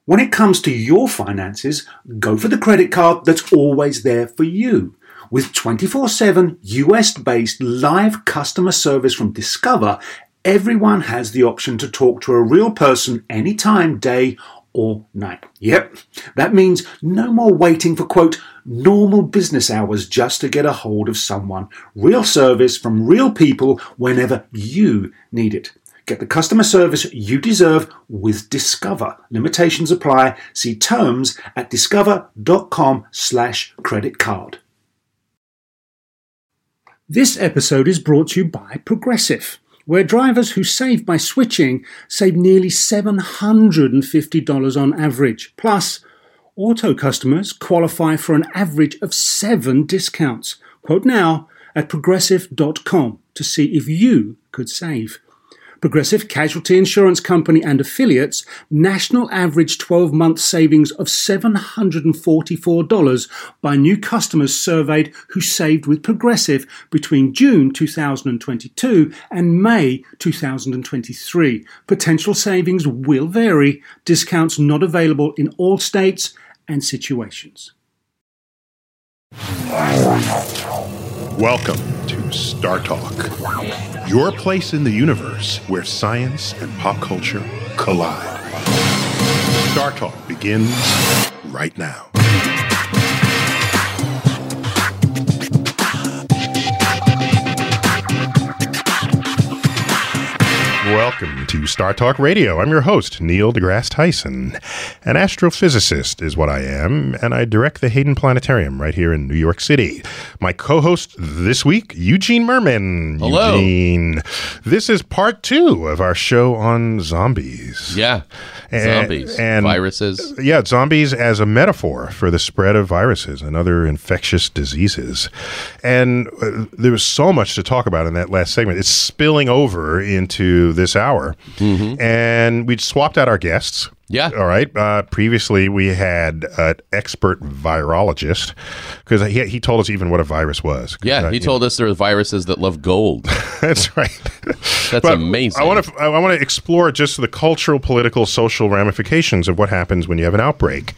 When it comes to your finances, go for the credit card that's always there for you. With 24/7 US-based live customer service from Discover, everyone has the option to talk to a real person anytime, day or night. Yep, that means no more waiting for, quote, normal business hours just to get a hold of someone. Real service from real people whenever you need it. Get the customer service you deserve with Discover. Limitations apply. See terms at discover.com/credit card. This episode is brought to you by Progressive, where drivers who save by switching save nearly $750 on average. Plus, auto customers qualify for an average of 7 discounts. Quote now at progressive.com to see if you could save. Progressive Casualty Insurance Company and affiliates, national average 12-month savings of $744 by new customers surveyed who saved with Progressive between June 2022 and May 2023. Potential savings will vary. Discounts not available in all states and situations. Welcome to Star Talk, your place in the universe where science and pop culture collide. Star Talk begins right now. Welcome to Star Talk Radio. I'm your host, Neil deGrasse Tyson. An astrophysicist is what I am, and I direct the Hayden Planetarium right here in New York City. My co-host this week, Eugene Merman. Hello. Eugene. This is part 2 of our show on zombies. Yeah. Zombies. And viruses. Yeah, zombies as a metaphor for the spread of viruses and other infectious diseases. And there was so much to talk about in that last segment. It's spilling over into this hour. Mm-hmm. And we swapped out our guests. Yeah. All right. Previously, we had an expert virologist because he told us even what a virus was. Yeah, he told us there were viruses that love gold. That's right. That's amazing. I want to explore just the cultural, political, social ramifications of what happens when you have an outbreak.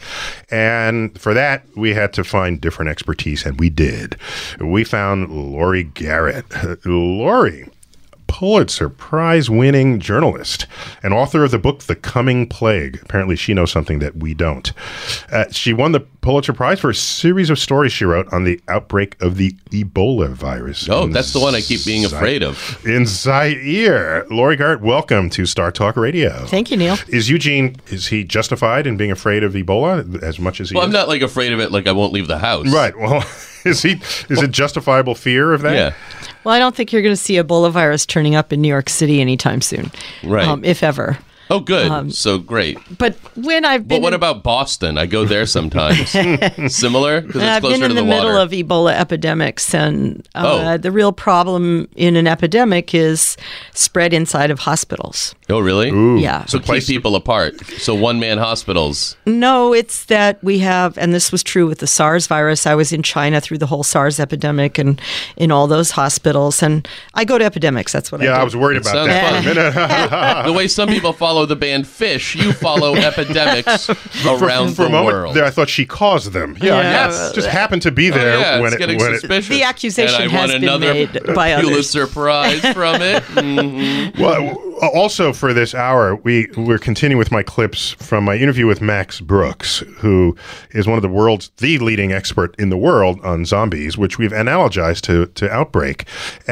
And for that, we had to find different expertise, and we did. We found Laurie Garrett. Laurie, Pulitzer Prize-winning journalist and author of the book The Coming Plague. Apparently, she knows something that we don't. She won the Pulitzer Prize for a series of stories she wrote on the outbreak of the Ebola virus. Oh, that's the one I keep being afraid of. In Zaire. Laurie Garrett, welcome to Star Talk Radio. Thank you, Neil. Is he justified in being afraid of Ebola as much as he is? Well, I'm not afraid of it like I won't leave the house. Right. Well, is it justifiable fear of that? Yeah. Well, I don't think you're going to see Ebola virus turning up in New York City anytime soon. Right. If ever. Oh, good. So great. But when I've been... But what about Boston? I go there sometimes. Similar? Because it's I've closer been in to the water. middle of Ebola epidemics, and the real problem in an epidemic is spread inside of hospitals. Oh, really? Ooh. Yeah. So keep people apart. So one-man hospitals. No, it's that we have, and this was true with the SARS virus. I was in China through the whole SARS epidemic and in all those hospitals. And I go to epidemics. That's what I do. Yeah, I was worried about that for a minute. The way some people follow the band Fish, you follow epidemics around For the a moment world. there, I thought she caused them. Yeah, Yes. just happened to be there when it's getting it suspicious. The accusation and I has won been another made by others. Pulitzer Prize from it. Mm-hmm. Well, also for this hour, we're continuing with my clips from my interview with Max Brooks, who is one of the leading expert in the world on zombies, which we've analogized to Outbreak.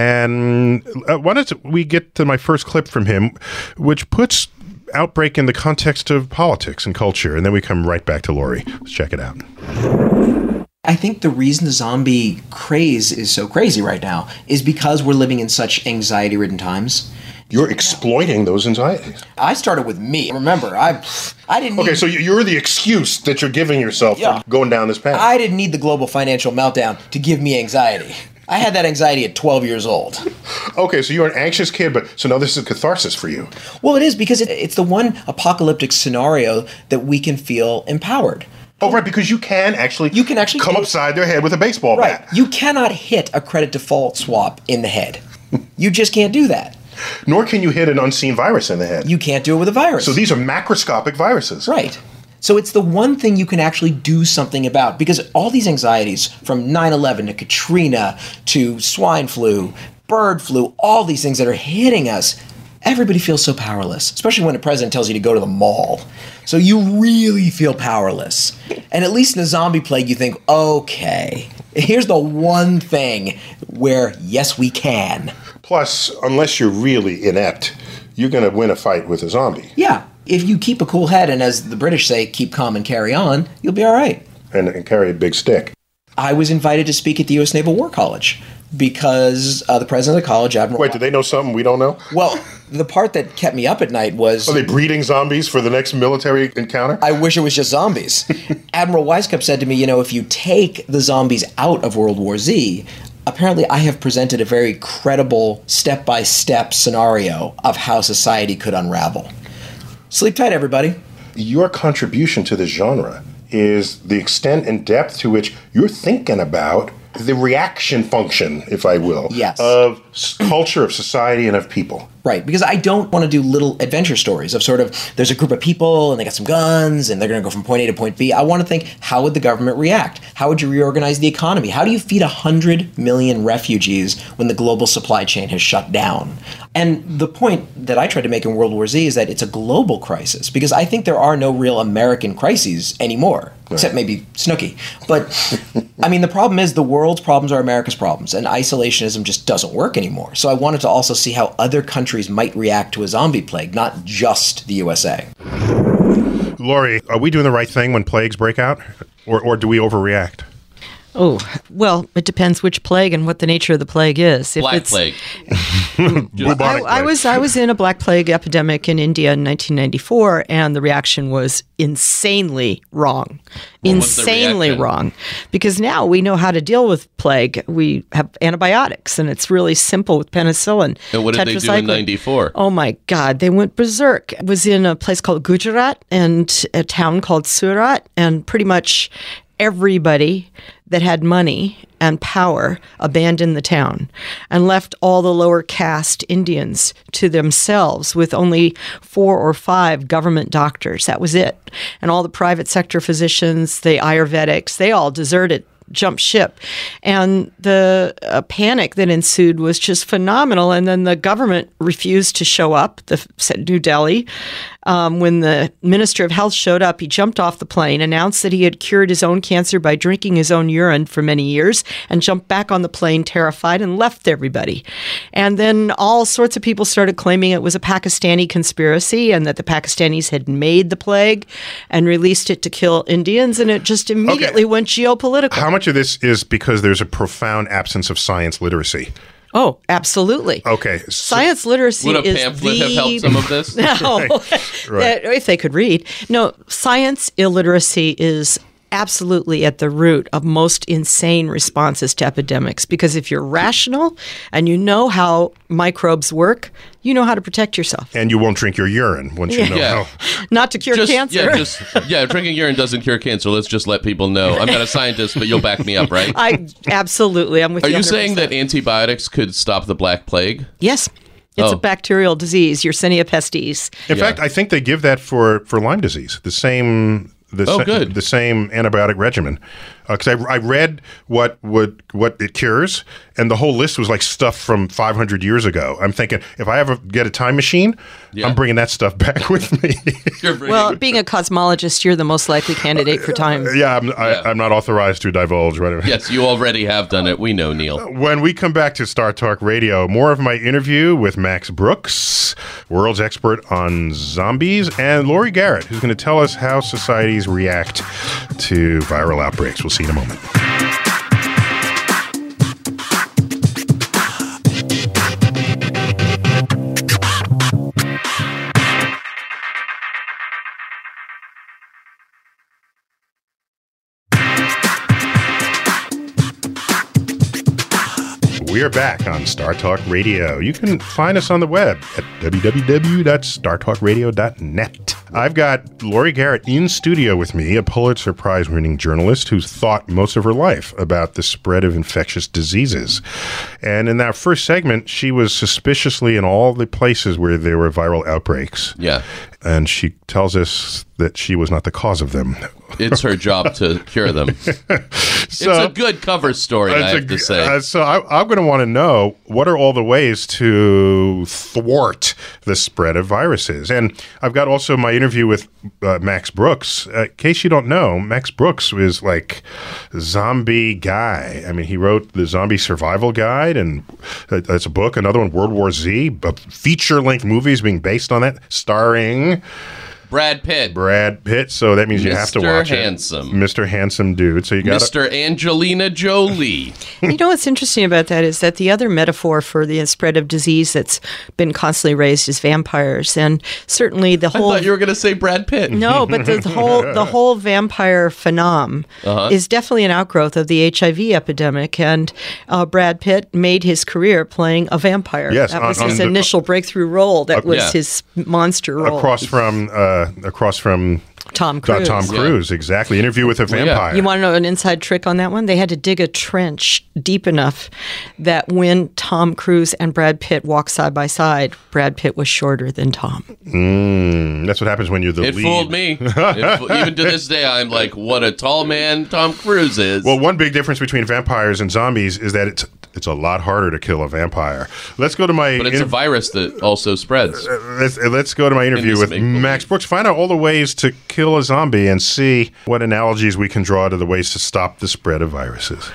And why don't we get to my first clip from him, which puts Outbreak in the context of politics and culture, and then we come right back to Laurie. Let's check it out. I think the reason the zombie craze is so crazy right now is because we're living in such anxiety-ridden times. You're exploiting those anxieties. I started with me. Remember, I didn't need... Okay, so you're the excuse that you're giving yourself for going down this path. I didn't need the global financial meltdown to give me anxiety. I had that anxiety at 12 years old. Okay, so you're an anxious kid, so now this is catharsis for you. Well, it is because it's the one apocalyptic scenario that we can feel empowered. Oh, right, because you can actually come upside their head with a baseball bat. You cannot hit a credit default swap in the head. You just can't do that. Nor can you hit an unseen virus in the head. You can't do it with a virus. So these are macroscopic viruses. Right. So it's the one thing you can actually do something about, because all these anxieties from 9/11 to Katrina to swine flu, bird flu, all these things that are hitting us, everybody feels so powerless, especially when a president tells you to go to the mall. So you really feel powerless. And at least in a zombie plague, you think, okay, here's the one thing where, yes, we can. Plus, unless you're really inept, you're going to win a fight with a zombie. Yeah. If you keep a cool head and, as the British say, keep calm and carry on, you'll be all right. And carry a big stick. I was invited to speak at the U.S. Naval War College because the president of the college, Admiral... Wait, do they know something we don't know? Well, the part that kept me up at night was... Are they breeding zombies for the next military encounter? I wish it was just zombies. Admiral Weisskopf said to me, if you take the zombies out of World War Z, apparently I have presented a very credible step-by-step scenario of how society could unravel. Sleep tight, everybody. Your contribution to the genre is the extent and depth to which you're thinking about the reaction function, if I will, yes, of culture, of society, and of people. Right, because I don't want to do little adventure stories of sort of, there's a group of people and they got some guns and they're going to go from point A to point B. I want to think, how would the government react? How would you reorganize the economy? How do you feed 100 million refugees when the global supply chain has shut down? And the point that I tried to make in World War Z is that it's a global crisis, because I think there are no real American crises anymore, except maybe Snooki. But, I mean, the problem is the world's problems are America's problems, and isolationism just doesn't work anymore. So I wanted to also see how other countries might react to a zombie plague, not just the USA. Laurie, are we doing the right thing when plagues break out, or do we overreact? Oh, well, it depends which plague and what the nature of the plague is. If Black it's, plague. I was in a black plague epidemic in India in 1994, and the reaction was insanely wrong. Insanely wrong. Because now we know how to deal with plague. We have antibiotics, and it's really simple with penicillin. And what did they do in 94? Oh, my God. They went berserk. It was in a place called Gujarat and a town called Surat, and pretty much everybody that had money and power abandoned the town and left all the lower caste Indians to themselves with only 4 or 5 government doctors. That was it. And all the private sector physicians, the Ayurvedics, they all deserted, jumped ship. And the panic that ensued was just phenomenal. And then the government refused to show up, New Delhi. When the Minister of Health showed up, he jumped off the plane, announced that he had cured his own cancer by drinking his own urine for many years, and jumped back on the plane terrified and left everybody. And then all sorts of people started claiming it was a Pakistani conspiracy and that the Pakistanis had made the plague and released it to kill Indians, and it just immediately went geopolitical. How much of this is because there's a profound absence of science literacy? Oh, absolutely. Okay. Science literacy is Would a pamphlet have helped some of this? No. Right. If they could read. No, science illiteracy is absolutely at the root of most insane responses to epidemics, because if you're rational and you know how microbes work, you know how to protect yourself. And you won't drink your urine once you know how. Not to cure cancer. Drinking urine doesn't cure cancer. Let's just let people know. I'm not a scientist, but you'll back me up, right? Absolutely. I'm with you. Are you 100%. saying that antibiotics could stop the Black Plague? Yes. It's a bacterial disease, Yersinia pestis. In fact, I think they give that for Lyme disease. The same antibiotic regimen. Because I read what it cures, and the whole list was like stuff from 500 years ago. I'm thinking, if I ever get a time machine, I'm bringing that stuff back with me. Well, being a cosmologist, you're the most likely candidate for time. I'm not authorized to divulge. Right? Yes, you already have done it. We know, Neil. When we come back to Star Talk Radio, more of my interview with Max Brooks, world's expert on zombies, and Laurie Garrett, who's going to tell us how societies react to viral outbreaks. We'll see you in a moment. We are back on Star Talk Radio. You can find us on the web at www.startalkradio.net. I've got Laurie Garrett in studio with me, a Pulitzer Prize-winning journalist who's thought most of her life about the spread of infectious diseases. And in that first segment, she was suspiciously in all the places where there were viral outbreaks. Yeah. and she tells us that she was not the cause of them. It's her job to cure them. It's a good cover story, I have to say. So I'm going to want to know, what are all the ways to thwart the spread of viruses? And I've got also my interview with Max Brooks. In case you don't know, Max Brooks is like a zombie guy. I mean, he wrote the Zombie Survival Guide, and that's a book. Another one, World War Z, a feature-length movies being based on that, starring Brad Pitt. So that means you have to watch Handsome. it. Mr. Handsome dude. So you got Mr. Angelina Jolie. You know what's interesting about that is that the other metaphor for the spread of disease that's been constantly raised is vampires, and certainly the whole. I thought you were going to say Brad Pitt. No, but the whole vampire phenom is definitely an outgrowth of the HIV epidemic, and Brad Pitt made his career playing a vampire. Yes, that was his initial breakthrough role. That was his monster role. across from Tom Cruise. Tom Cruise, exactly. Interview with a Vampire. You want to know an inside trick on that one? They had to dig a trench deep enough that when Tom Cruise and Brad Pitt walked side by side, Brad Pitt was shorter than Tom. That's what happens when you're the lead. It fooled me. Even to this day, I'm like, what a tall man Tom Cruise is. Well, one big difference between vampires and zombies is that it's a lot harder to kill a vampire. Let's go to my... But it's a virus that also spreads. Let's go to my interview with Max Brooks. Find out all the ways to kill a zombie and see what analogies we can draw to the ways to stop the spread of viruses.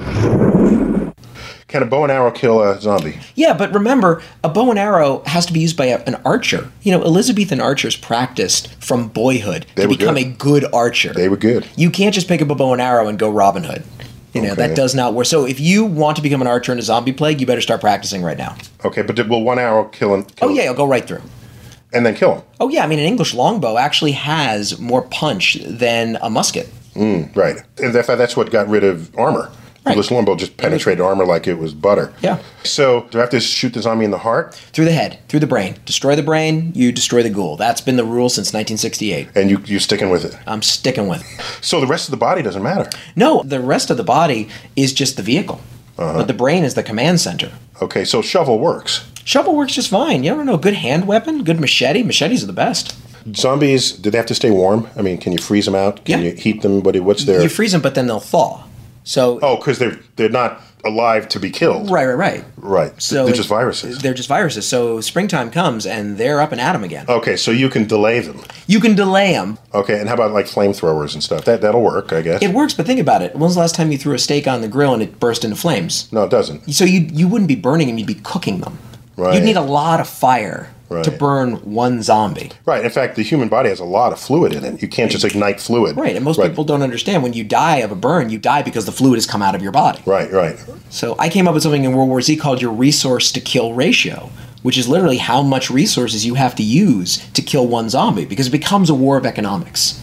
Can a bow and arrow kill a zombie? Yeah, but remember, a bow and arrow has to be used by an archer. You know, Elizabethan archers practiced from boyhood to become a good archer. They were good. You can't just pick up a bow and arrow and go Robin Hood. You know, that does not work. So if you want to become an archer in a zombie plague, you better start practicing right now. Okay, but will one arrow kill him? Yeah, it'll go right through. And then kill him? Oh, yeah. I mean, an English longbow actually has more punch than a musket. Right. And that's what got rid of armor. Right. English longbow just penetrated armor like it was butter. Yeah. So do I have to shoot the zombie in the heart? Through the head, through the brain. Destroy the brain, you destroy the ghoul. That's been the rule since 1968. And you sticking with it? I'm sticking with it. So the rest of the body doesn't matter? No, the rest of the body is just the vehicle. But the brain is the command center. Okay, so shovel works. Shovel works just fine. You don't know, good hand weapon, good machete. Machetes are the best. Zombies, do they have to stay warm? I mean, can you freeze them out? Can you heat them? What's their... You freeze them, but then they'll thaw. So because they're not alive to be killed. Right. So they're just viruses. They're just viruses. So springtime comes and they're up and at 'em again. Okay, so you can delay them. You can delay them. Okay, and how about like flamethrowers and stuff? That'll work, I guess. It works, but think about it. When was the last time you threw a steak on the grill and it burst into flames? No, it doesn't. So you wouldn't be burning them, you'd be cooking them. Right. You'd need a lot of fire to burn one zombie. Right. In fact, the human body has a lot of fluid in it. You can't just ignite fluid. Right. And most people don't understand when you die of a burn, you die because the fluid has come out of your body. Right. So I came up with something in World War Z called your resource to kill ratio, which is literally how much resources you have to use to kill one zombie, because it becomes a war of economics.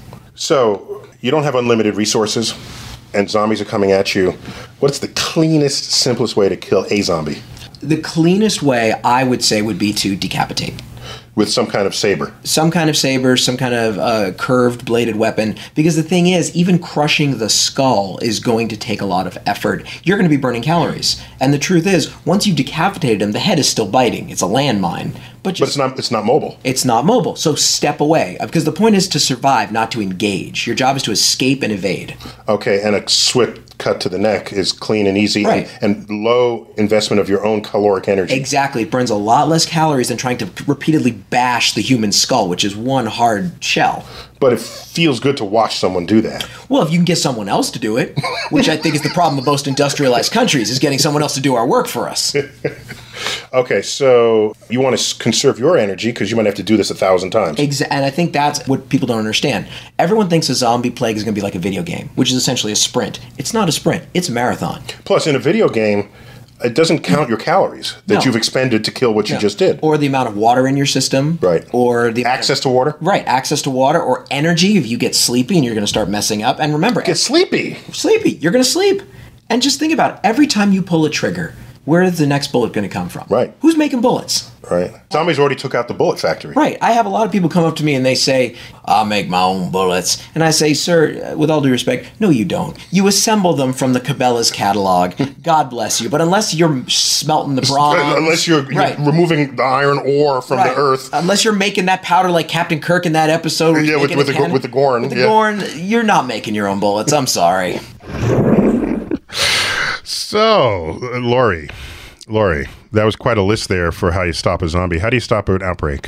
So you don't have unlimited resources and zombies are coming at you. What's the cleanest, simplest way to kill a zombie? The cleanest way, I would say, would be to decapitate. With some kind of saber. Some kind of saber, some kind of curved bladed weapon. Because the thing is, even crushing the skull is going to take a lot of effort. You're going to be burning calories. And the truth is, once you've decapitated him, the head is still biting. It's a landmine. But it's not mobile. It's not mobile. So step away. Because the point is to survive, not to engage. Your job is to escape and evade. Okay, and a swift cut to the neck is clean and easy, right, and low investment of your own caloric energy. Exactly. It burns a lot less calories than trying to repeatedly bash the human skull, which is one hard shell. But it feels good to watch someone do that. Well, if you can get someone else to do it, which I think is the problem of most industrialized countries, is getting someone else to do our work for us. Okay, so you want to conserve your energy because you might have to do this 1,000 times. And I think that's what people don't understand. Everyone thinks a zombie plague is going to be like a video game, which is essentially a sprint. It's not a sprint. It's a marathon. Plus, in a video game, it doesn't count your calories that you've expended to kill what you just did. Or the amount of water in your system. Right. Or the access to water. Right. Access to water or energy if you get sleepy and you're going to start messing up. And remember. Get sleepy. Sleepy. You're going to sleep. And just think about it. Every time you pull a trigger, where is the next bullet going to come from? Right. Who's making bullets? Right. Zombies already took out the bullet factory. Right. I have a lot of people come up to me and they say, I'll make my own bullets. And I say, sir, with all due respect, no, you don't. You assemble them from the Cabela's catalog. God bless you. But unless you're smelting the bronze. Unless you're removing the iron ore from the earth. Unless you're making that powder like Captain Kirk in that episode. Yeah, with the Gorn. With the Gorn, you're not making your own bullets. I'm sorry. So, Lori, that was quite a list there for how you stop a zombie. How do you stop an outbreak?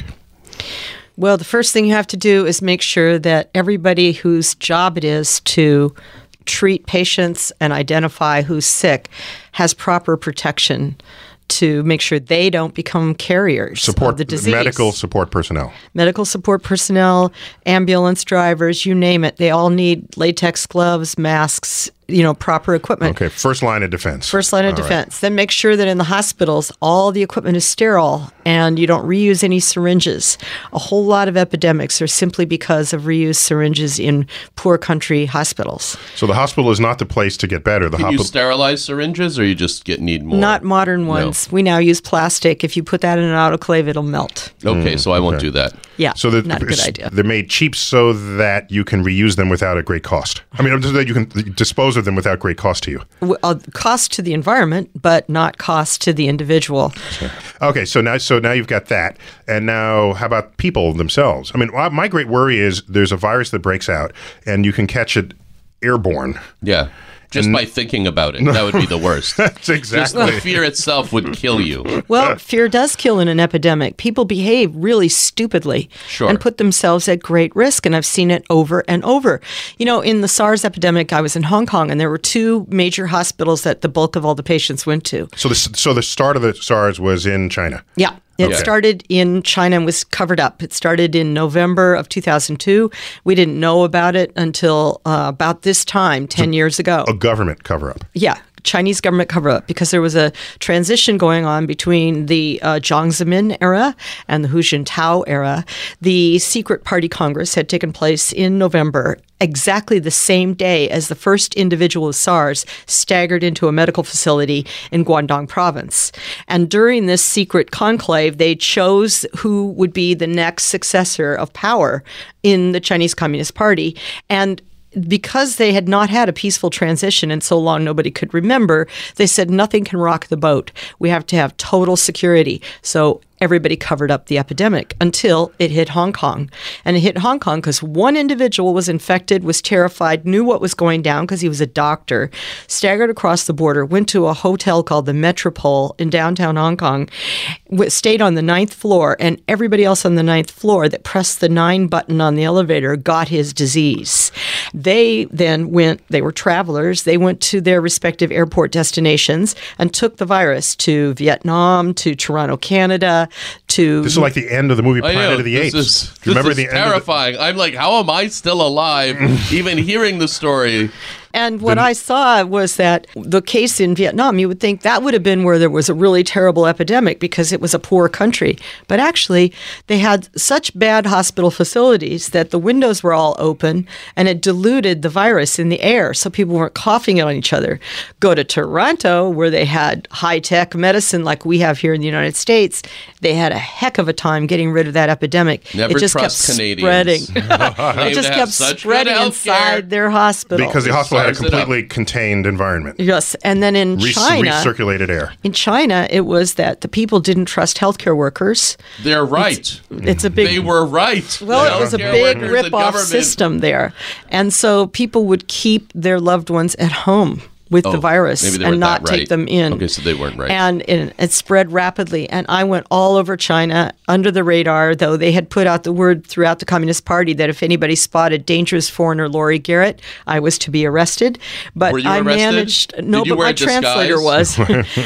Well, the first thing you have to do is make sure that everybody whose job it is to treat patients and identify who's sick has proper protection to make sure they don't become carriers of the disease. Medical support personnel. Medical support personnel, ambulance drivers, you name it. They all need latex gloves, masks, proper equipment. Okay, first line of defense. First line of defense. Right. Then make sure that in the hospitals, all the equipment is sterile and you don't reuse any syringes. A whole lot of epidemics are simply because of reused syringes in poor country hospitals. So the hospital is not the place to get better. Can you sterilize syringes or you just need more? Not modern ones. No. We now use plastic. If you put that in an autoclave, it'll melt. Okay, so I won't do that. Yeah, so not a good idea. They're made cheap so that you can reuse them without a great cost. I mean, that you can dispose of them without great cost to you. Cost to the environment, but not cost to the individual. Okay, so now you've got that. And now how about people themselves? I mean, my great worry is there's a virus that breaks out and you can catch it airborne. Yeah. Just by thinking about it. That would be the worst. That's exactly. Just the fear itself would kill you. Well, fear does kill in an epidemic. People behave really stupidly and put themselves at great risk, and I've seen it over and over. In the SARS epidemic, I was in Hong Kong, and there were 2 major hospitals that the bulk of all the patients went to. So the start of the SARS was in China? Yeah. It started in China and was covered up. It started in November of 2002. We didn't know about it until about this time, 10 years ago. A government cover-up. Yeah. Chinese government cover-up, because there was a transition going on between the Jiang Zemin era and the Hu Jintao era. The secret party Congress had taken place in November, exactly the same day as the first individual with SARS staggered into a medical facility in Guangdong province. And during this secret conclave, they chose who would be the next successor of power in the Chinese Communist Party. And because they had not had a peaceful transition and so long nobody could remember, they said nothing can rock the boat. We have to have total security. So everybody covered up the epidemic until it hit Hong Kong. And it hit Hong Kong because one individual was infected, was terrified, knew what was going down because he was a doctor, staggered across the border, went to a hotel called the Metropole in downtown Hong Kong, stayed on the 9th floor, and everybody else on the 9th floor that pressed the 9 button on the elevator got his disease. They then they were travelers, they went to their respective airport destinations and took the virus to Vietnam, to Toronto, Canada, This is like the end of the movie Planet of the Apes. This is terrifying. I'm like, how am I still alive even hearing the story? And what I saw was that the case in Vietnam, you would think that would have been where there was a really terrible epidemic because it was a poor country. But actually, they had such bad hospital facilities that the windows were all open and it diluted the virus in the air so people weren't coughing it on each other. Go to Toronto, where they had high-tech medicine like we have here in the United States. They had a heck of a time getting rid of that epidemic. Never it just trust kept Canadians. Spreading. It just kept spreading inside their hospital. Because the hospital had a completely contained environment. Yes, and then in China, recirculated air. In China, it was that the people didn't trust healthcare workers. They're right. It's a big. They were right. Well, it was a big rip-off system there, and so people would keep their loved ones at home with the virus and not take them in. Okay, so they weren't right. And it spread rapidly. And I went all over China under the radar, though they had put out the word throughout the Communist Party that if anybody spotted dangerous foreigner Lori Garrett, I was to be arrested. But were you I arrested? managed. No, Did you but my translator was.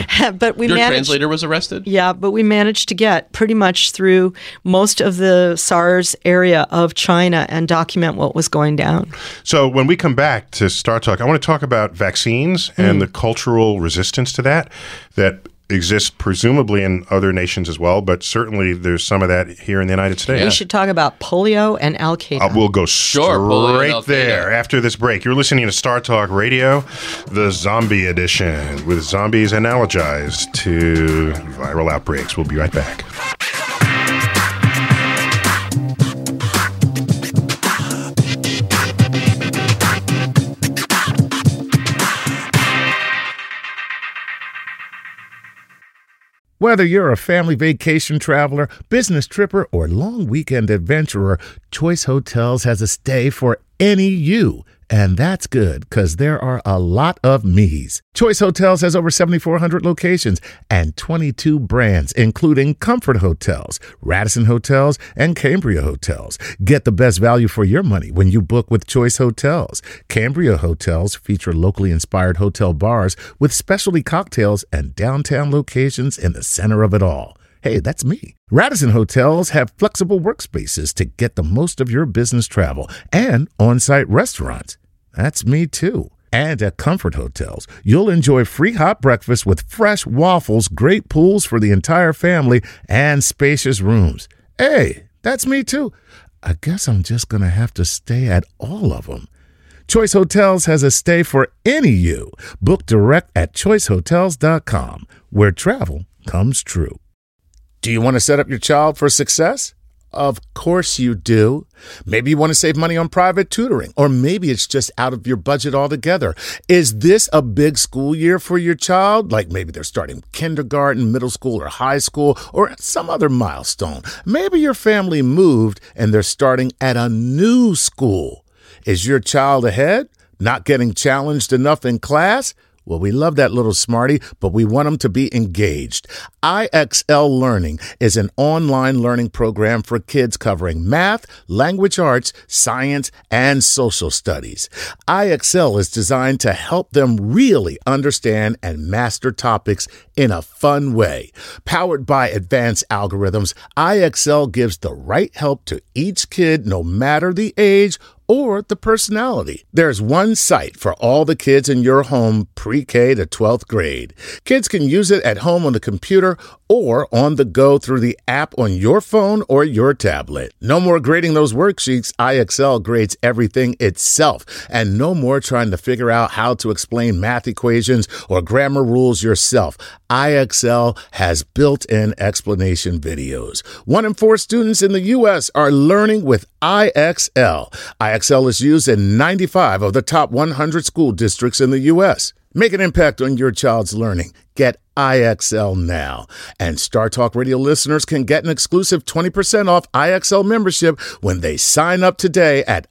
But Your translator was arrested? Yeah, but we managed to get pretty much through most of the SARS area of China and document what was going down. So when we come back to Star Talk, I want to talk about vaccines and the cultural resistance to that exists presumably in other nations as well, but certainly there's some of that here in the United States. We should talk about polio and Al-Qaeda. We'll go straight there after this break. You're listening to Star Talk Radio, the Zombie Edition, with zombies analogized to viral outbreaks. We'll be right back. Whether you're a family vacation traveler, business tripper, or long weekend adventurer, Choice Hotels has a stay for any you. And that's good, because there are a lot of me's. Choice Hotels has over 7,400 locations and 22 brands, including Comfort Hotels, Radisson Hotels, and Cambria Hotels. Get the best value for your money when you book with Choice Hotels. Cambria Hotels feature locally inspired hotel bars with specialty cocktails and downtown locations in the center of it all. Hey, that's me. Radisson Hotels have flexible workspaces to get the most of your business travel and on-site restaurants. That's me too. And at Comfort Hotels, you'll enjoy free hot breakfast with fresh waffles, great pools for the entire family, and spacious rooms. Hey, that's me too. I guess I'm just going to have to stay at all of them. Choice Hotels has a stay for any you. Book direct at choicehotels.com, where travel comes true. Do you want to set up your child for success? Of course you do. Maybe you want to save money on private tutoring, or maybe it's just out of your budget altogether. Is this a big school year for your child? Like maybe they're starting kindergarten, middle school, or high school, or some other milestone. Maybe your family moved and they're starting at a new school. Is your child ahead? Not getting challenged enough in class? Well, we love that little smarty, but we want them to be engaged. IXL Learning is an online learning program for kids covering math, language arts, science, and social studies. IXL is designed to help them really understand and master topics in a fun way. Powered by advanced algorithms, IXL gives the right help to each kid, no matter the age or the personality. There's one site for all the kids in your home, pre-K to 12th grade. Kids can use it at home on the computer or on the go through the app on your phone or your tablet. No more grading those worksheets. IXL grades everything itself. And no more trying to figure out how to explain math equations or grammar rules yourself. IXL has built-in explanation videos. 1 in 4 students in the U.S. are learning with IXL. IXL is used in 95 of the top 100 school districts in the U.S. Make an impact on your child's learning. Get IXL now. And Star Talk Radio listeners can get an exclusive 20% off IXL membership when they sign up today at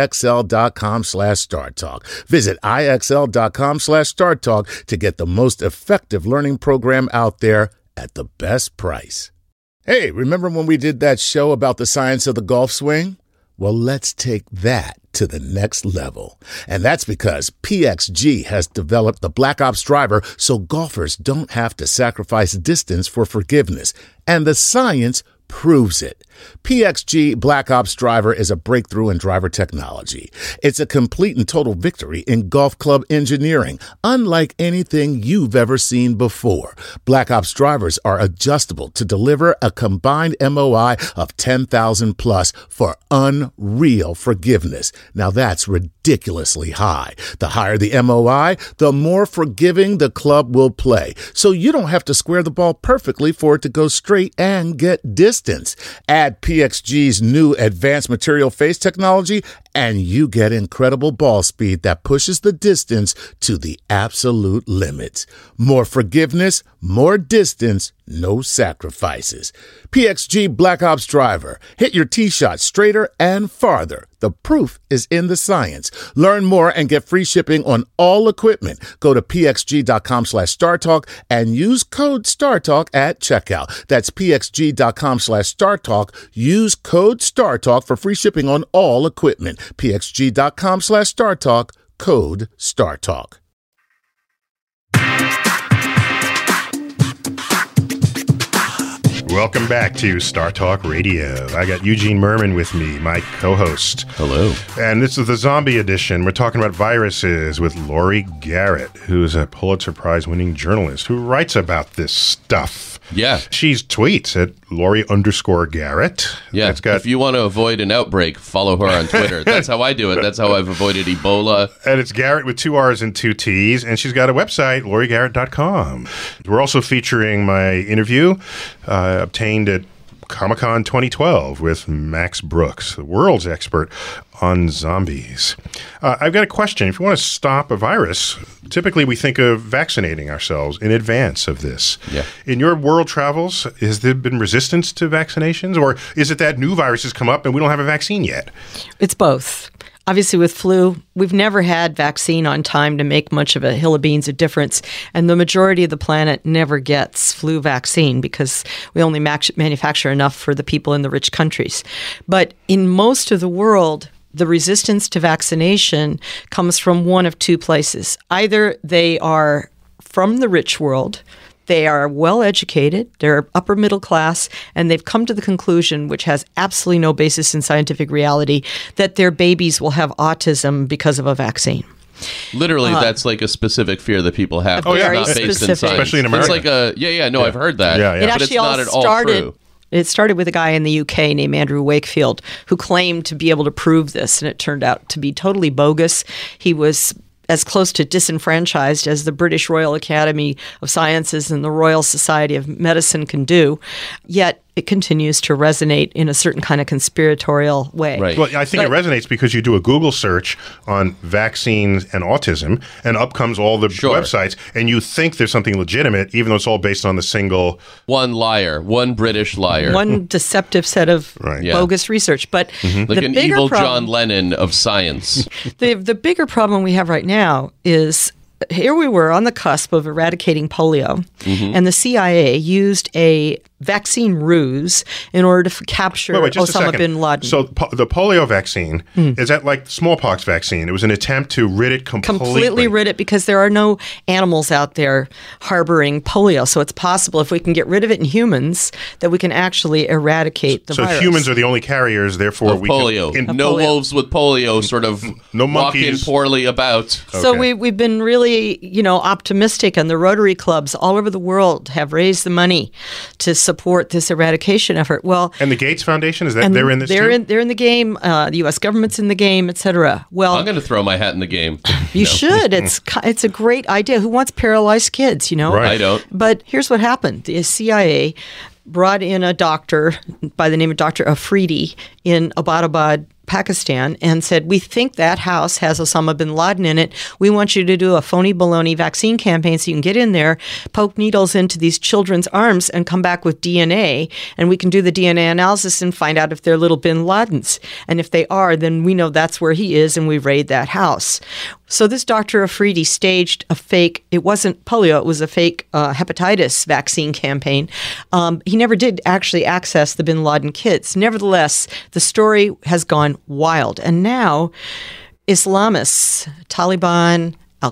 IXL.com/StarTalk. Visit IXL.com/StarTalk to get the most effective learning program out there at the best price. Hey, remember when we did that show about the science of the golf swing? Well, let's take that to the next level. And that's because PXG has developed the Black Ops driver so golfers don't have to sacrifice distance for forgiveness. And the science proves it. PXG Black Ops driver is a breakthrough in driver technology. It's a complete and total victory in golf club engineering, unlike anything you've ever seen before. Black Ops drivers are adjustable to deliver a combined MOI of 10,000 plus for unreal forgiveness. Now that's ridiculously high. The higher the MOI, the more forgiving the club will play. So you don't have to square the ball perfectly for it to go straight and get distance. Add PXG's new advanced material face technology, and you get incredible ball speed that pushes the distance to the absolute limits. More forgiveness, more distance, no sacrifices. PXG Black Ops driver. Hit your tee shot straighter and farther. The proof is in the science. Learn more and get free shipping on all equipment. Go to pxg.com/StarTalk and use code StarTalk at checkout. That's pxg.com/StarTalk. Use code StarTalk for free shipping on all equipment. pxg.com/StarTalk, code StarTalk. Welcome back to Star Talk Radio. I got Eugene Mirman with me, my co-host. Hello. And this is the zombie edition. We're talking about viruses with Laurie Garrett, who is a Pulitzer Prize-winning journalist who writes about this stuff. Yeah. She tweets at Laurie_Garrett. Yeah. If you want to avoid an outbreak, follow her on Twitter. That's how I do it. That's how I've avoided Ebola. And it's Garrett with 2 R's and 2 T's. And she's got a website, lauriegarrett.com. We're also featuring my interview obtained at Comic-Con 2012 with Max Brooks, the world's expert on zombies. I've got a question. If you want to stop a virus, typically we think of vaccinating ourselves in advance of this. Yeah. In your world travels, has there been resistance to vaccinations? Or is it that new viruses come up and we don't have a vaccine yet? It's both. Obviously, with flu, we've never had vaccine on time to make much of a hill of beans of difference. And the majority of the planet never gets flu vaccine because we only manufacture enough for the people in the rich countries. But in most of the world, the resistance to vaccination comes from one of 2 places. Either they are from the rich world, they are well educated, they're upper middle class, and they've come to the conclusion, which has absolutely no basis in scientific reality, that their babies will have autism because of a vaccine. Literally, that's like a specific fear that people have. Very not based in specific. science. Especially in America. It's like I've heard that. Yeah, yeah. It But actually it's not at all true. It started with a guy in the UK named Andrew Wakefield who claimed to be able to prove this, and it turned out to be totally bogus. He was as close to disenfranchised as the British Royal Academy of Sciences and the Royal Society of Medicine can do, yet it continues to resonate in a certain kind of conspiratorial way. Right. Well, I think it resonates because you do a Google search on vaccines and autism, and up comes all the websites, and you think there's something legitimate, even though it's all based on the single... One liar. One British liar. One deceptive set of bogus research. But like an evil John Lennon of science. The bigger problem we have right now is... Here we were on the cusp of eradicating polio, and the CIA used a vaccine ruse in order to capture Osama bin Laden. So the polio vaccine, is that like the smallpox vaccine? It was an attempt to rid it completely. Completely rid it because there are no animals out there harboring polio. So it's possible if we can get rid of it in humans that we can actually eradicate the virus. So humans are the only carriers, therefore of we polio. can... No wolves with polio sort of no walking monkeys. poorly about. So we've been really, optimistic, and the Rotary clubs all over the world have raised the money to support this eradication effort. Well, and the Gates Foundation, is that they're in this too? They're in the game. The U.S. government's in the game, et cetera. Well, I'm going to throw my hat in the game. You should. It's a great idea. Who wants paralyzed kids? Right. I don't. But here's what happened: the CIA brought in a doctor by the name of Dr. Afridi in Abbottabad, Pakistan, and said, we think that house has Osama bin Laden in it. We want you to do a phony baloney vaccine campaign so you can get in there, poke needles into these children's arms, and come back with DNA, and we can do the DNA analysis and find out if they're little bin Ladens. And if they are, then we know that's where he is, and we raid that house. So this Dr. Afridi staged a fake, it wasn't polio, it was a fake hepatitis vaccine campaign. He never did actually access the bin Laden kids. Nevertheless, the story has gone wild. And now Islamists, Taliban,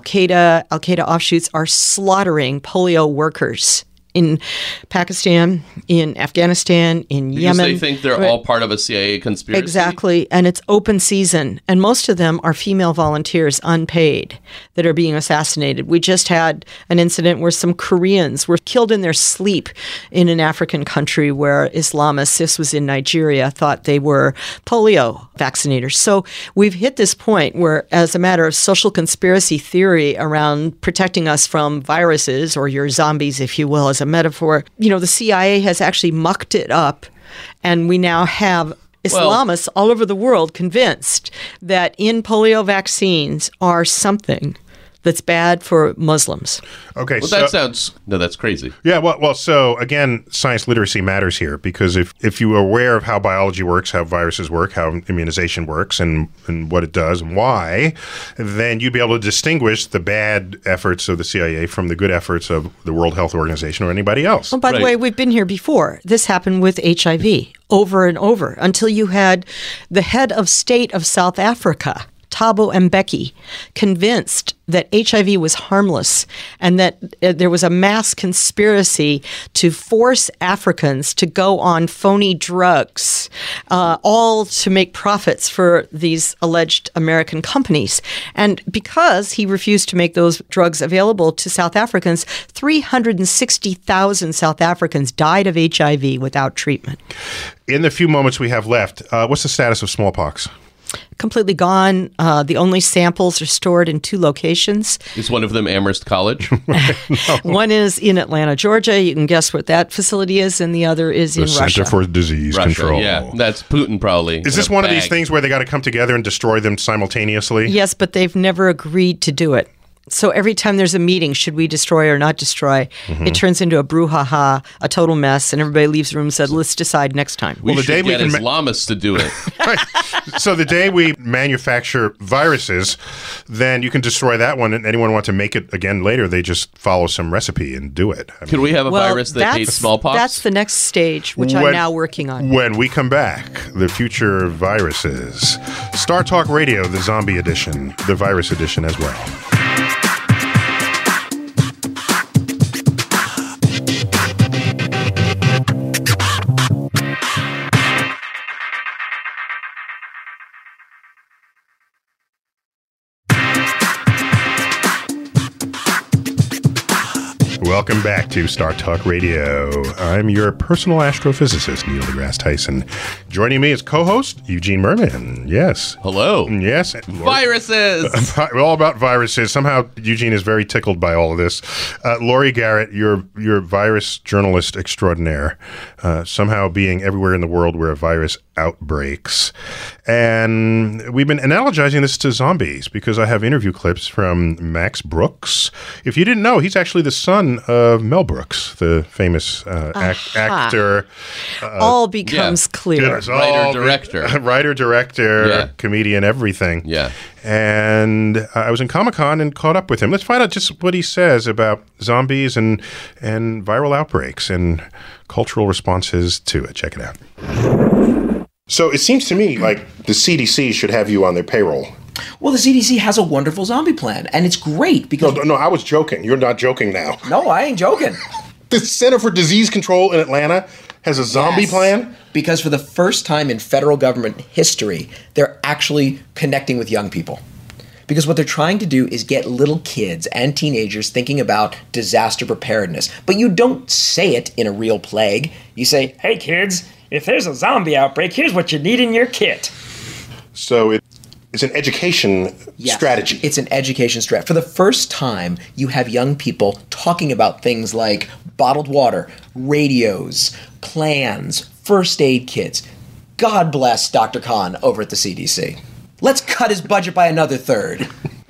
Al-Qaeda offshoots are slaughtering polio workers in Pakistan, in Afghanistan, in Yemen. Because they think they're all part of a CIA conspiracy? Exactly. And it's open season. And most of them are female volunteers, unpaid, that are being assassinated. We just had an incident where some Koreans were killed in their sleep in an African country where Islamists, this was in Nigeria, thought they were polio vaccinators. So we've hit this point where, as a matter of social conspiracy theory around protecting us from viruses, or your zombies, if you will, as a metaphor, the CIA has actually mucked it up, and we now have Islamists all over the world convinced that in polio vaccines are something that's bad for Muslims. Okay, well, that sounds... No, that's crazy. Yeah, well, so again, science literacy matters here, because if you are aware of how biology works, how viruses work, how immunization works, and what it does and why, then you'd be able to distinguish the bad efforts of the CIA from the good efforts of the World Health Organization or anybody else. Well, by the way, we've been here before. This happened with HIV over and over until you had the head of state of South Africa Thabo Mbeki, convinced that HIV was harmless and that there was a mass conspiracy to force Africans to go on phony drugs, all to make profits for these alleged American companies. And because he refused to make those drugs available to South Africans, 360,000 South Africans died of HIV without treatment. In the few moments we have left, what's the status of smallpox? Completely gone. The only samples are stored in 2 locations. Is one of them Amherst College? One is in Atlanta, Georgia. You can guess what that facility is, and the other is in Russia. The Center for Disease Control. Yeah, that's Putin probably. Is this one of these things where they got to come together and destroy them simultaneously? Yes, but they've never agreed to do it. So every time there's a meeting, should we destroy or not destroy, it turns into a brouhaha, a total mess, and everybody leaves the room and said, let's decide next time. We should get Islamists to do it. Right. So the day we manufacture viruses, then you can destroy that one, and anyone want to make it again later, they just follow some recipe and do it. Could we have a virus that hates smallpox? That's the next stage, which I'm now working on. When we come back, the future viruses. Star Talk Radio, the zombie edition, the virus edition as well. Welcome back to Star Talk Radio. I'm your personal astrophysicist, Neil deGrasse Tyson. Joining me as co-host, Eugene Merman. Yes. Hello. Yes. Viruses. All about viruses. Somehow Eugene is very tickled by all of this. Laurie Garrett, you're virus journalist extraordinaire, somehow being everywhere in the world where a virus outbreaks. And we've been analogizing this to zombies because I have interview clips from Max Brooks. If you didn't know, he's actually the son of Mel Brooks, the famous actor. All becomes clear. Writer, director, comedian, everything. Yeah. And I was in Comic-Con and caught up with him. Let's find out just what he says about zombies and viral outbreaks and cultural responses to it. Check it out. So it seems to me like the CDC should have you on their payroll. Well, the CDC has a wonderful zombie plan, and it's great because... No, I was joking. You're not joking now. No, I ain't joking. The Center for Disease Control in Atlanta has a zombie plan? Because for the first time in federal government history, they're actually connecting with young people. Because what they're trying to do is get little kids and teenagers thinking about disaster preparedness. But you don't say it in a real plague. You say, hey kids, if there's a zombie outbreak, here's what you need in your kit. So it's an education strategy. It's an education strategy. For the first time, you have young people talking about things like bottled water, radios, plans, first aid kits. God bless Dr. Khan over at the CDC. Let's cut his budget by another third.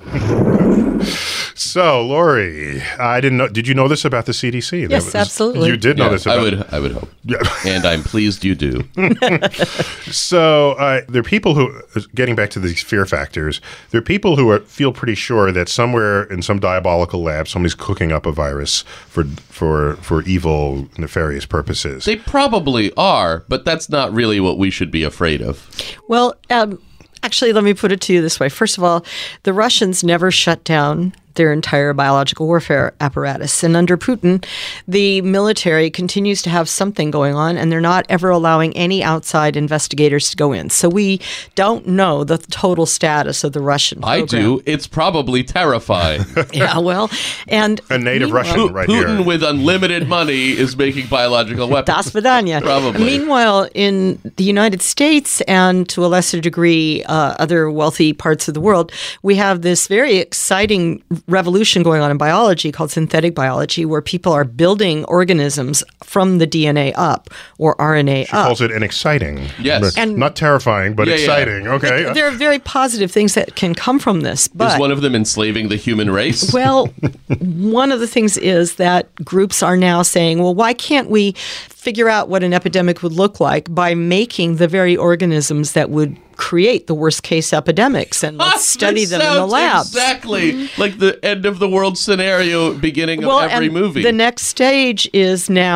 So, Laurie, I didn't know. Did you know this about the CDC? Yes, absolutely. You did know this about I would hope. Yeah. And I'm pleased you do. So, there are people who, getting back to these fear factors, there are people who feel pretty sure that somewhere in some diabolical lab, somebody's cooking up a virus for evil, nefarious purposes. They probably are, but that's not really what we should be afraid of. Well, actually, let me put it to you this way. First of all, the Russians never shut down their entire biological warfare apparatus. And under Putin, the military continues to have something going on, and they're not ever allowing any outside investigators to go in. So we don't know the total status of the Russian program. I do. It's probably terrifying. Yeah, well, and a native Russian right here. Putin with unlimited money is making biological weapons. Das Vidanya. Probably. Meanwhile, in the United States and to a lesser degree other wealthy parts of the world, we have this very exciting revolution going on in biology called synthetic biology, where people are building organisms from the DNA up or RNA She calls it an exciting. Yes. And not terrifying, but exciting. Yeah. Okay. There are very positive things that can come from this. But is one of them enslaving the human race? Well, one of the things is that groups are now saying, well, why can't we figure out what an epidemic would look like by making the very organisms that would create the worst case epidemics, and let's study them in the labs. Exactly like the end of the world scenario beginning of every movie. The next stage is now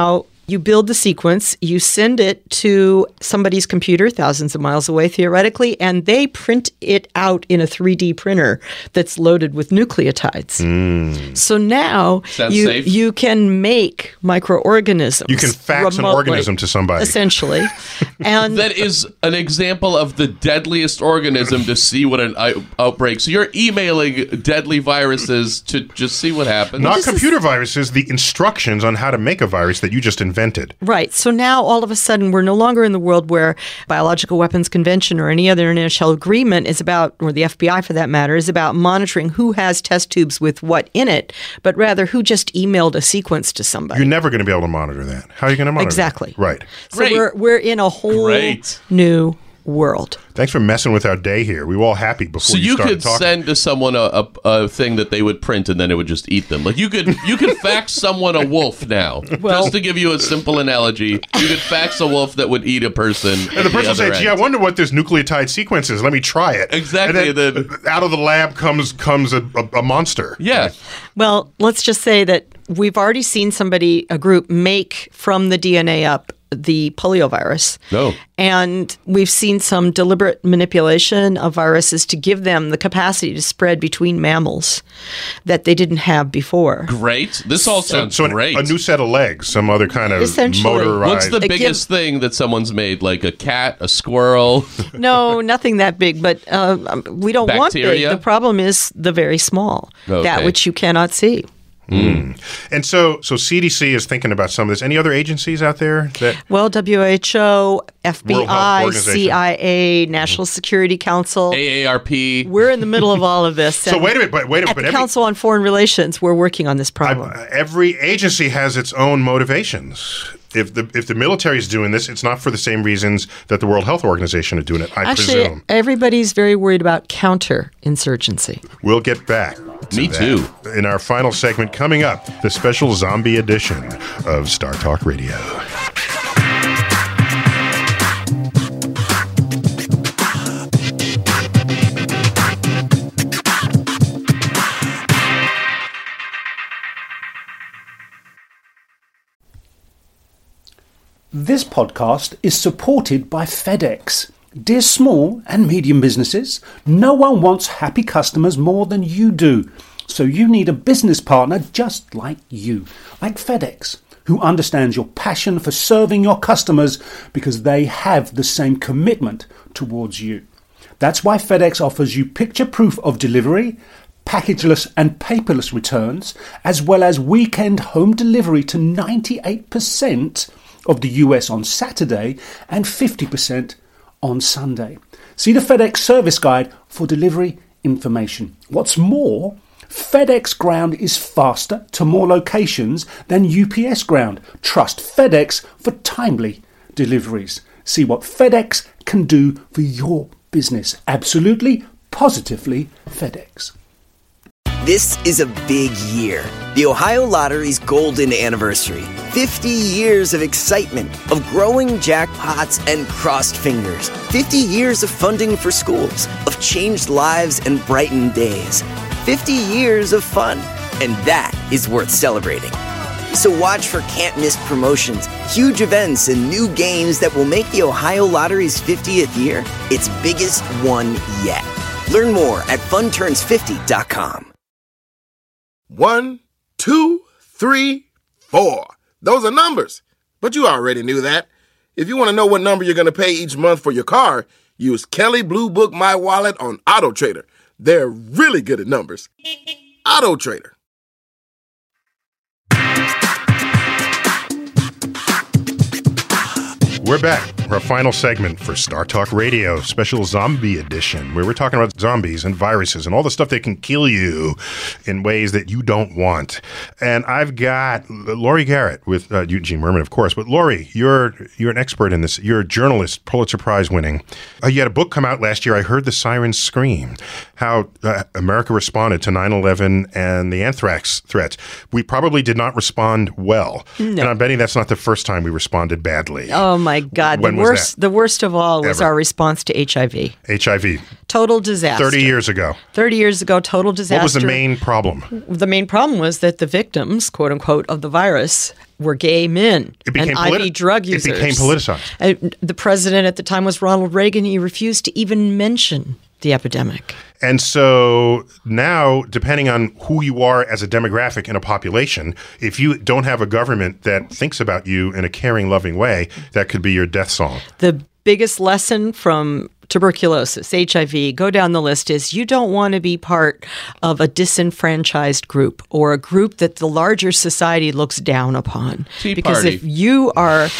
You build the sequence, you send it to somebody's computer thousands of miles away, theoretically, and they print it out in a 3D printer that's loaded with nucleotides. So now you can make microorganisms. You can fax remotely, an organism to somebody. Essentially. And that is an example of the deadliest organism to see what an outbreak. So you're emailing deadly viruses to just see what happens. Not computer viruses, the instructions on how to make a virus that you just invented. Right. So now all of a sudden we're no longer in the world where Biological Weapons Convention or any other international agreement is about, or the FBI for that matter, is about monitoring who has test tubes with what in it, but rather who just emailed a sequence to somebody. You're never going to be able to monitor that. How are you going to monitor exactly. that? Right. So we're in a whole new world. Thanks for messing with our day here. We were all happy before you started talking. So you could send to someone a thing that they would print and then it would just eat them. Like you could fax someone a wolf now. Just to give you a simple analogy, you could fax a wolf that would eat a person. And the person would say, gee, I wonder what this nucleotide sequence is. Let me try it. Exactly. And then out of the lab comes a monster. Yeah. Well, let's just say that we've already seen a group make from the DNA up the poliovirus. No. And we've seen some deliberate manipulation of viruses to give them the capacity to spread between mammals that they didn't have before. Great. This all sounds great. A new set of legs, some other kind of motorized. What's the biggest thing that someone's made? Like a cat, a squirrel? No, nothing that big, but we don't want big. The problem is the very small, that which you cannot see. And so CDC is thinking about some of this. Any other agencies out there? Well, WHO, FBI, CIA, National Security Council, AARP. We're in the middle of all of this. So wait a minute. At the Council on Foreign Relations, we're working on this problem. Every agency has its own motivations. If the military is doing this, it's not for the same reasons that the World Health Organization is doing it, I presume. Everybody's very worried about counterinsurgency. We'll get back to that too. In our final segment coming up, the special zombie edition of Star Talk Radio. This podcast is supported by FedEx. Dear small and medium businesses, no one wants happy customers more than you do. So you need a business partner just like you, like FedEx, who understands your passion for serving your customers because they have the same commitment towards you. That's why FedEx offers you picture proof of delivery, packageless and paperless returns, as well as weekend home delivery to 98% of the US on Saturday and 50% on Sunday. See the FedEx service guide for delivery information. What's more, FedEx Ground is faster to more locations than UPS Ground. Trust FedEx for timely deliveries. See what FedEx can do for your business. Absolutely, positively FedEx. This is a big year. The Ohio Lottery's golden anniversary. 50 years of excitement, of growing jackpots and crossed fingers. 50 years of funding for schools, of changed lives and brightened days. 50 years of fun, and that is worth celebrating. So watch for can't-miss promotions, huge events, and new games that will make the Ohio Lottery's 50th year its biggest one yet. Learn more at funturns50.com. 1, 2, 3, 4. Those are numbers, but you already knew that. If you want to know what number you're going to pay each month for your car, use Kelley Blue Book My Wallet on AutoTrader. They're really good at numbers. AutoTrader. We're back for our final segment for Star Talk Radio, special zombie edition, where we're talking about zombies and viruses and all the stuff that can kill you in ways that you don't want. And I've got Laurie Garrett with Eugene Mirman, of course. But Laurie, you're an expert in this. You're a journalist, Pulitzer Prize winning. You had a book come out last year, I Heard the Sirens Scream, how America responded to 9/11 and the anthrax threats. We probably did not respond well. No. And I'm betting that's not the first time we responded badly. Oh, my God. The worst of all was our response to HIV. HIV. Total disaster. 30 years ago. 30 years ago, total disaster. What was the main problem? The main problem was that the victims, quote unquote, of the virus were gay men It became and IV drug users. It became politicized. The president at the time was Ronald Reagan. He refused to even mention the epidemic. And so now, depending on who you are as a demographic in a population, if you don't have a government that thinks about you in a caring, loving way, that could be your death song. The biggest lesson from tuberculosis, HIV, go down the list, is you don't want to be part of a disenfranchised group or a group that the larger society looks down upon. Tea because party. if you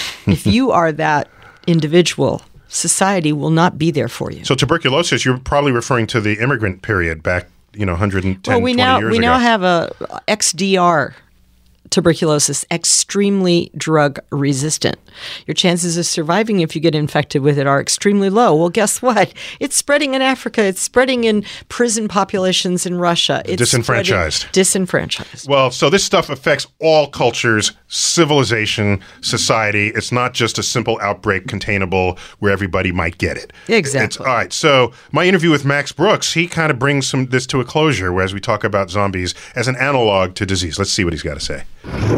are that individual, society will not be there for you. So tuberculosis, you're probably referring to the immigrant period back, 110, well, 20 years ago. we now have a XDR tuberculosis, extremely drug resistant. Your chances of surviving if you get infected with it are extremely low. Well, guess what? It's spreading in Africa. It's spreading in prison populations in Russia. It's disenfranchised. Well, so this stuff affects all cultures, civilization, society. It's not just a simple outbreak containable where everybody might get it. Exactly. All right. So my interview with Max Brooks, he kind of brings this to a closure, whereas we talk about zombies as an analog to disease. Let's see what he's got to say.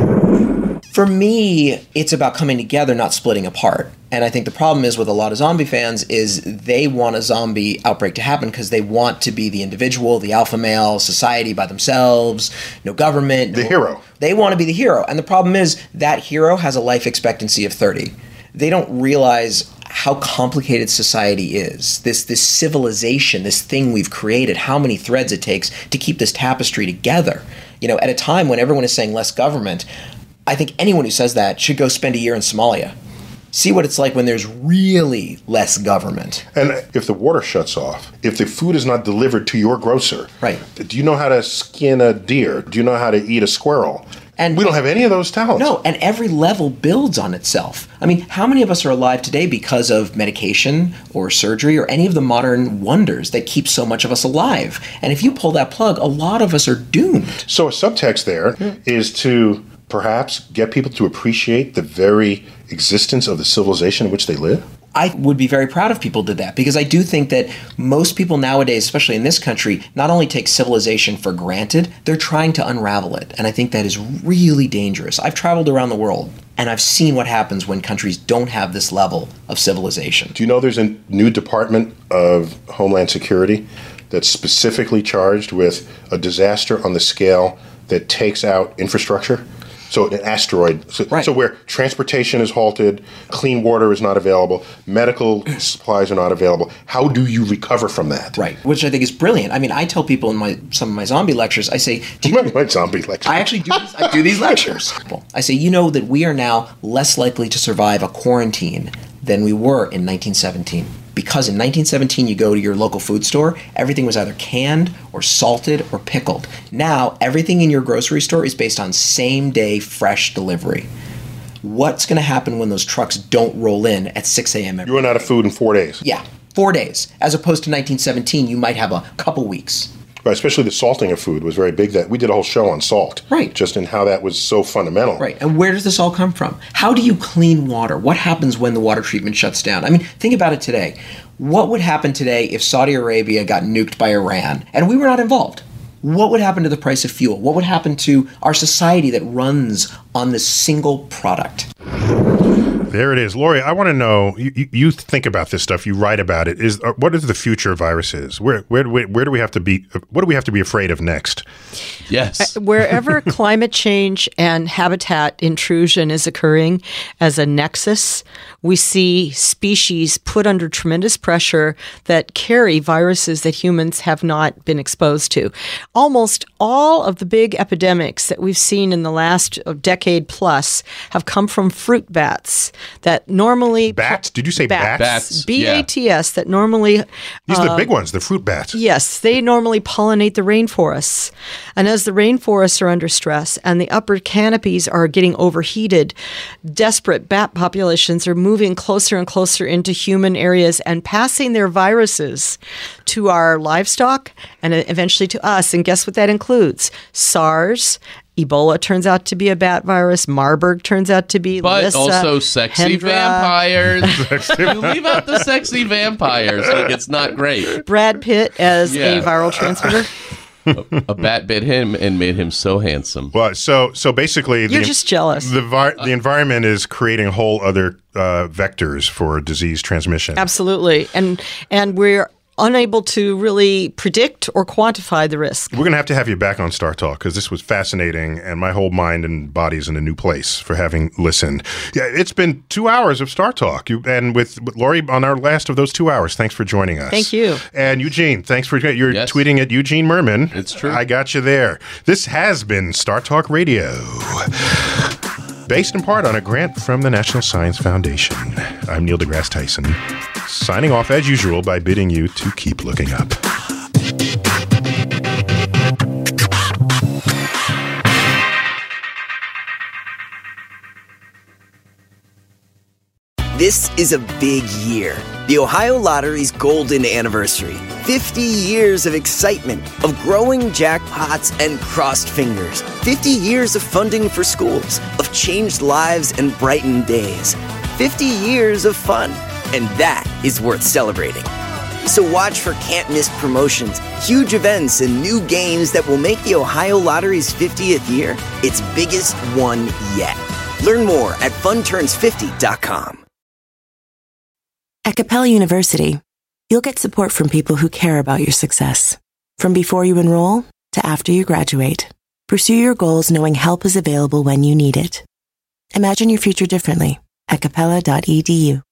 For me, it's about coming together, not splitting apart. And I think the problem is with a lot of zombie fans is they want a zombie outbreak to happen because they want to be the individual, the alpha male, society by themselves, no government. The hero. They want to be the hero. And the problem is that hero has a life expectancy of 30. They don't realize how complicated society is. This civilization, this thing we've created, how many threads it takes to keep this tapestry together. At a time when everyone is saying less government, I think anyone who says that should go spend a year in Somalia. See what it's like when there's really less government. And if the water shuts off, if the food is not delivered to your grocer, right? Do you know how to skin a deer? Do you know how to eat a squirrel? And we don't have any of those talents. No, and every level builds on itself. I mean, how many of us are alive today because of medication or surgery or any of the modern wonders that keep so much of us alive? And if you pull that plug, a lot of us are doomed. So a subtext there is to perhaps get people to appreciate the very existence of the civilization in which they live? I would be very proud if people did that, because I do think that most people nowadays, especially in this country, not only take civilization for granted, they're trying to unravel it. And I think that is really dangerous. I've traveled around the world, and I've seen what happens when countries don't have this level of civilization. Do you know there's a new Department of Homeland Security that's specifically charged with a disaster on the scale that takes out infrastructure? So an asteroid, so where transportation is halted, clean water is not available, medical supplies are not available. How do you recover from that? Right, which I think is brilliant. I mean, I tell people in some of my zombie lectures, I say, my zombie lectures. I actually do these lectures. I say, that we are now less likely to survive a quarantine than we were in 1917. Because in 1917, you go to your local food store, everything was either canned or salted or pickled. Now, everything in your grocery store is based on same-day fresh delivery. What's going to happen when those trucks don't roll in at 6 a.m. You run out of food in 4 days. Yeah, 4 days. As opposed to 1917, you might have a couple weeks. Right, especially the salting of food was very big. That we did a whole show on salt. Right. Just in how that was so fundamental. Right. And where does this all come from? How do you clean water? What happens when the water treatment shuts down? I mean, think about it today. What would happen today if Saudi Arabia got nuked by Iran and we were not involved? What would happen to the price of fuel? What would happen to our society that runs on this single product? There it is. Lori, I want to know, you think about this stuff, you write about it. What is the future of viruses? Where do we have to be, what do we have to be afraid of next? Yes. Wherever climate change and habitat intrusion is occurring as a nexus, we see species put under tremendous pressure that carry viruses that humans have not been exposed to. Almost all of the big epidemics that we've seen in the last decade plus have come from fruit bats that normally... Bats? Did you say bats? Bats. B-A-T-S, that normally... These are the big ones, the fruit bats. Yes, they normally pollinate the rainforests. And as the rainforests are under stress and the upper canopies are getting overheated, desperate bat populations are moving closer and closer into human areas and passing their viruses to our livestock and eventually to us. And guess what that includes? SARS, Ebola turns out to be a bat virus. Marburg turns out to be But Lissa, also sexy Hendra. vampires. You leave out the sexy vampires. Like, it's not great. Brad Pitt as a viral transmitter. A bat bit him and made him so handsome. Well, so basically, You're just jealous. The environment is creating whole other vectors for disease transmission. Absolutely. And we're unable to really predict or quantify the risk. We're going to have you back on Star Talk because this was fascinating, and my whole mind and body's in a new place for having listened. Yeah, it's been 2 hours of Star Talk, and with Lori on our last of those 2 hours. Thanks for joining us. Thank you. And Eugene, thanks for you're tweeting at Eugene Merman. It's true. I got you there. This has been Star Talk Radio, based in part on a grant from the National Science Foundation. I'm Neil deGrasse Tyson, signing off as usual by bidding you to keep looking up. This is a big year. The Ohio Lottery's golden anniversary. 50 years of excitement, of growing jackpots and crossed fingers. 50 years of funding for schools, of changed lives and brightened days. 50 years of fun, and that is worth celebrating. So watch for can't-miss promotions, huge events, and new games that will make the Ohio Lottery's 50th year its biggest one yet. Learn more at funturns50.com. At Capella University, you'll get support from people who care about your success. From before you enroll to after you graduate, pursue your goals knowing help is available when you need it. Imagine your future differently at capella.edu.